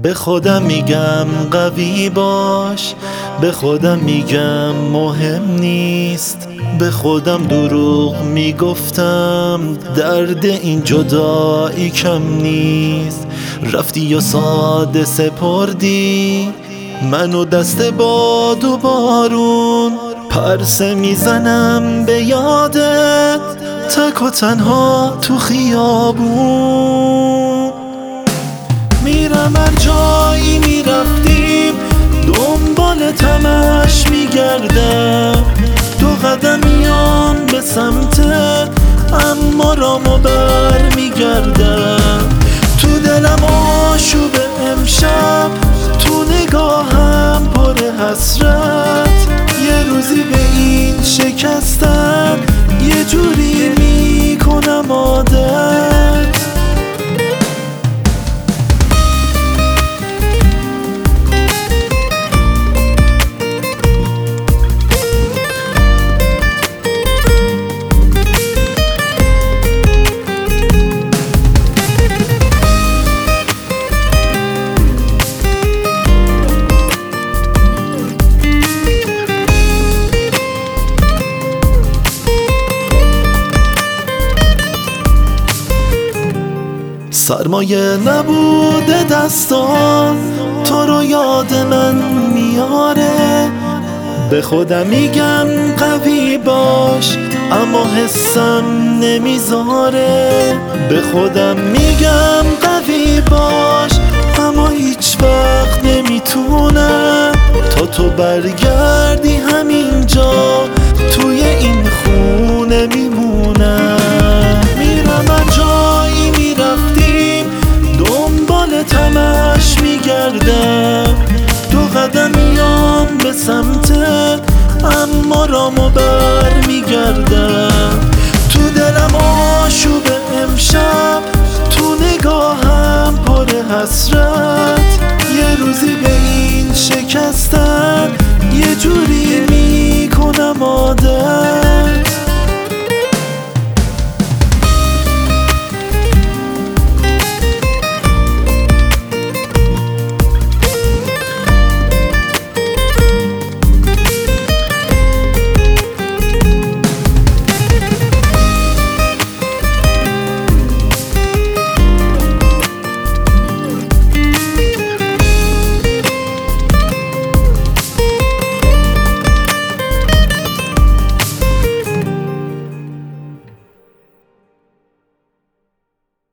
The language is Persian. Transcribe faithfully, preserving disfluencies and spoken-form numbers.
به خودم میگم قوی باش، به خودم میگم مهم نیست، به خودم دروغ میگفتم درد این جدایی کم نیست. رفتی و ساده سپردی منو دست باد و بارون، پرسه میزنم به یادت تک و تنها تو خیابون. میرم هر جایی میرفتیم دنبال تمش میگردم، دو قدم میان به سمتت اما رامو بر میگردم. تو دلم آشوب امشب، تو نگاهم پر حسرت، یه روزی به این شکستن یه جوری میکنم عادت. سرمایه نبوده دستان تو رو یاد من میاره، به خودم میگم قوی باش اما حسم نمیذاره. به خودم میگم قوی باش اما هیچ وقت نمیتونم تا تو برگردی همینجا توی این خونه میمونم. میرم هر جایی میرفتیم دنبال تمش میگردم، دو قدم میام به سمتت اما رامو بر میگردم. تو دلم آشوب امشب، تو نگاهم پر حسرت، یه روزی به این شکستن یه جوری